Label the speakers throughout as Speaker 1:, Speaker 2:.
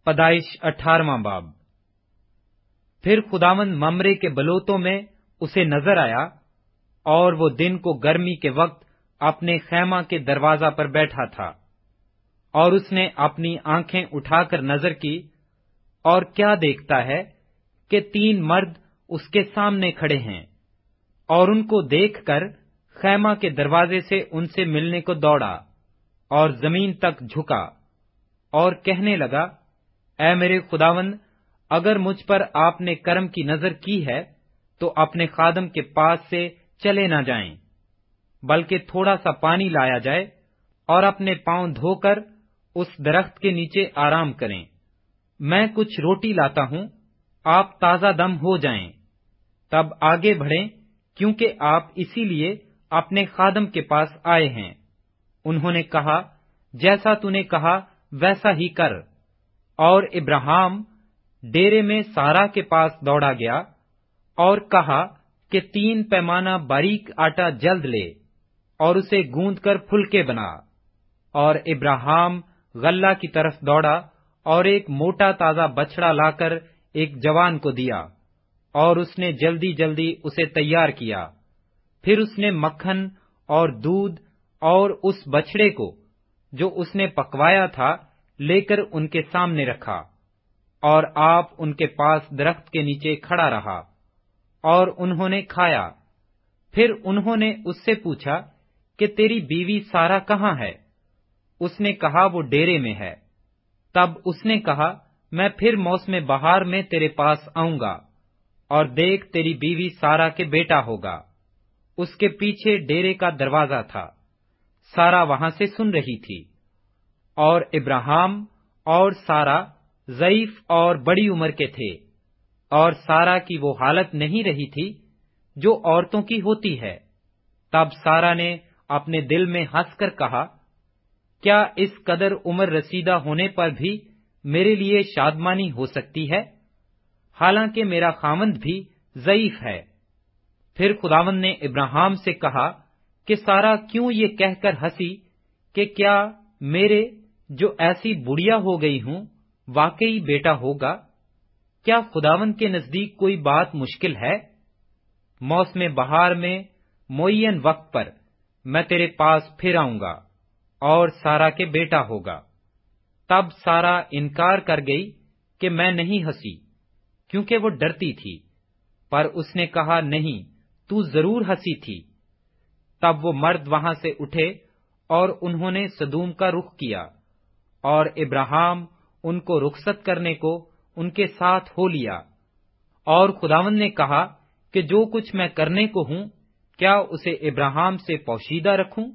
Speaker 1: پیدائش 18واں باب۔ پھر خداوند ممرے کے بلوتوں میں اسے نظر آیا، اور وہ دن کو گرمی کے وقت اپنے خیمہ کے دروازہ پر بیٹھا تھا، اور اس نے اپنی آنکھیں اٹھا کر نظر کی، اور کیا دیکھتا ہے کہ 3 مرد اس کے سامنے کھڑے ہیں، اور ان کو دیکھ کر خیمہ کے دروازے سے ان سے ملنے کو دوڑا، اور زمین تک جھکا، اور کہنے لگا، اے میرے خداوند، اگر مجھ پر آپ نے کرم کی نظر کی ہے تو اپنے خادم کے پاس سے چلے نہ جائیں، بلکہ تھوڑا سا پانی لایا جائے اور اپنے پاؤں دھو کر اس درخت کے نیچے آرام کریں۔ میں کچھ روٹی لاتا ہوں، آپ تازہ دم ہو جائیں، تب آگے بڑھیں، کیونکہ آپ اسی لیے اپنے خادم کے پاس آئے ہیں۔ انہوں نے کہا، جیسا تو نے کہا ویسا ہی کر۔ اور ابراہیم ڈیرے میں سارا کے پاس دوڑا گیا اور کہا کہ 3 پیمانہ باریک آٹا جلد لے اور اسے گوندھ کر پھلکے بنا۔ اور ابراہیم غلہ کی طرف دوڑا اور ایک موٹا تازہ بچڑا لا کر ایک جوان کو دیا، اور اس نے جلدی جلدی اسے تیار کیا۔ پھر اس نے مکھن اور دودھ اور اس بچڑے کو جو اس نے پکوایا تھا لے کر ان کے سامنے رکھا، اور آپ ان کے پاس درخت کے نیچے کھڑا رہا، اور انہوں نے کھایا۔ پھر انہوں نے اس سے پوچھا کہ تیری بیوی سارا کہاں ہے؟ اس نے کہا وہ ڈیرے میں ہے۔ تب اس نے کہا، میں پھر موسم بہار میں تیرے پاس آؤں گا، اور دیکھ تیری بیوی سارا کے بیٹا ہوگا۔ اس کے پیچھے ڈیرے کا دروازہ تھا، سارا وہاں سے سن رہی تھی، اور ابراہیم اور سارا ضعیف اور بڑی عمر کے تھے، اور سارا کی وہ حالت نہیں رہی تھی جو عورتوں کی ہوتی ہے۔ تب سارا نے اپنے دل میں ہنس کر کہا، کیا اس قدر عمر رسیدہ ہونے پر بھی میرے لیے شادمانی ہو سکتی ہے؟ حالانکہ میرا خاوند بھی ضعیف ہے۔ پھر خداوند نے ابراہیم سے کہا کہ سارا کیوں یہ کہہ کر ہنسی کہ کیا میرے جو ایسی بڑھیا ہو گئی ہوں واقعی بیٹا ہوگا؟ کیا خداوند کے نزدیک کوئی بات مشکل ہے؟ موسم بہار میں معین وقت پر میں تیرے پاس پھر آؤں گا، اور سارا کے بیٹا ہوگا۔ تب سارا انکار کر گئی کہ میں نہیں ہنسی، کیونکہ وہ ڈرتی تھی، پر اس نے کہا، نہیں، تو ضرور ہنسی تھی۔ تب وہ مرد وہاں سے اٹھے اور انہوں نے سدوم کا رخ کیا، اور ابراہیم ان کو رخصت کرنے کو ان کے ساتھ ہو لیا۔ اور خداوند نے کہا کہ جو کچھ میں کرنے کو ہوں، کیا اسے ابراہیم سے پوشیدہ رکھوں؟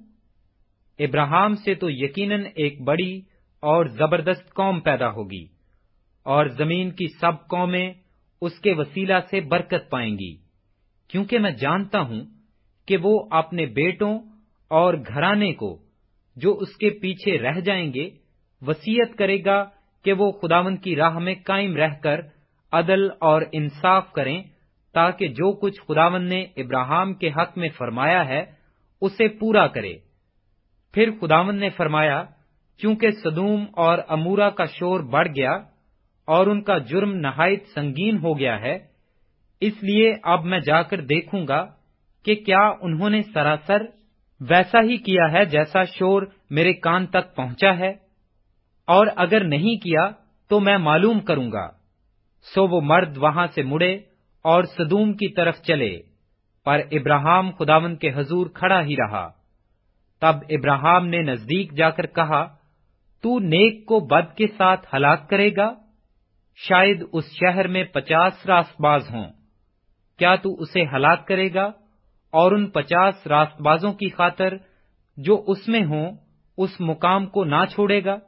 Speaker 1: ابراہیم سے تو یقیناً ایک بڑی اور زبردست قوم پیدا ہوگی، اور زمین کی سب قومیں اس کے وسیلہ سے برکت پائیں گی، کیونکہ میں جانتا ہوں کہ وہ اپنے بیٹوں اور گھرانے کو جو اس کے پیچھے رہ جائیں گے وصیت کرے گا کہ وہ خداوند کی راہ میں قائم رہ کر عدل اور انصاف کریں، تاکہ جو کچھ خداوند نے ابراہیم کے حق میں فرمایا ہے اسے پورا کرے۔ پھر خداوند نے فرمایا، چونکہ سدوم اور امورا کا شور بڑھ گیا اور ان کا جرم نہایت سنگین ہو گیا ہے، اس لیے اب میں جا کر دیکھوں گا کہ کیا انہوں نے سراسر ویسا ہی کیا ہے جیسا شور میرے کان تک پہنچا ہے، اور اگر نہیں کیا تو میں معلوم کروں گا۔ سو وہ مرد وہاں سے مڑے اور سدوم کی طرف چلے، پر ابراہیم خداوند کے حضور کھڑا ہی رہا۔ تب ابراہیم نے نزدیک جا کر کہا، تو نیک کو بد کے ساتھ ہلاک کرے گا؟ شاید اس شہر میں 50 راست باز ہوں، کیا تو اسے ہلاک کرے گا اور ان 50 راست بازوں کی خاطر جو اس میں ہوں اس مقام کو نہ چھوڑے گا؟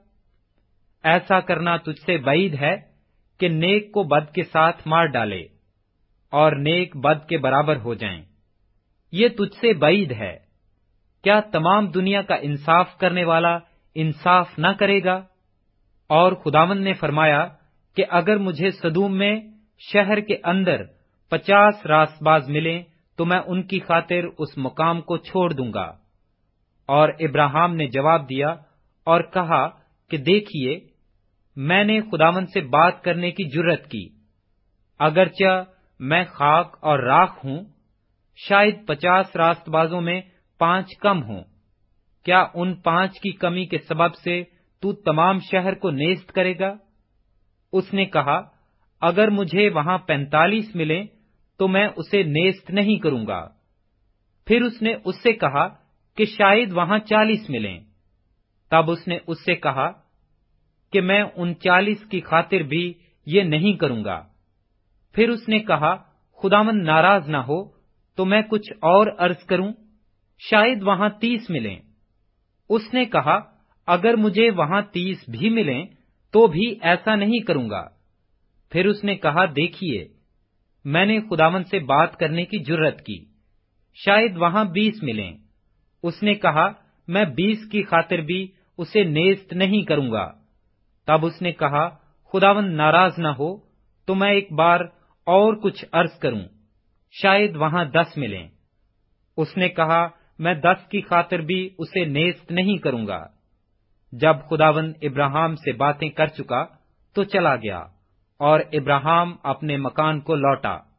Speaker 1: ایسا کرنا تجھ سے بعید ہے کہ نیک کو بد کے ساتھ مار ڈالے اور نیک بد کے برابر ہو جائیں۔ یہ تجھ سے بعید ہے۔ کیا تمام دنیا کا انصاف کرنے والا انصاف نہ کرے گا؟ اور خداوند نے فرمایا کہ اگر مجھے سدوم میں شہر کے اندر 50 راست باز ملیں تو میں ان کی خاطر اس مقام کو چھوڑ دوں گا۔ اور ابراہیم نے جواب دیا اور کہا کہ دیکھیے، میں نے خداوند سے بات کرنے کی جرت کی، اگرچہ میں خاک اور راکھ ہوں، شاید 50 راست بازوں میں 5 کم ہوں، کیا ان 5 کی کمی کے سبب سے تو تمام شہر کو نیست کرے گا؟ اس نے کہا، اگر مجھے وہاں 45 ملیں تو میں اسے نیست نہیں کروں گا۔ پھر اس نے اس سے کہا کہ شاید وہاں 40 ملیں۔ تب اس نے اس سے کہا کہ میں ان 40 کی خاطر بھی یہ نہیں کروں گا۔ پھر اس نے کہا، خداوند ناراض نہ ہو تو میں کچھ اور عرض کروں، شاید وہاں 30 ملیں۔ اس نے کہا، اگر مجھے وہاں 30 بھی ملیں تو بھی ایسا نہیں کروں گا۔ پھر اس نے کہا، دیکھیے، میں نے خداوند سے بات کرنے کی جرت کی، شاید وہاں 20 ملیں۔ اس نے کہا، میں 20 کی خاطر بھی اسے نیست نہیں کروں گا۔ تب اس نے کہا، خداوند ناراض نہ ہو تو میں ایک بار اور کچھ عرض کروں، شاید وہاں 10 ملیں۔ اس نے کہا، میں 10 کی خاطر بھی اسے نیست نہیں کروں گا۔ جب خداوند ابراہیم سے باتیں کر چکا تو چلا گیا، اور ابراہیم اپنے مکان کو لوٹا۔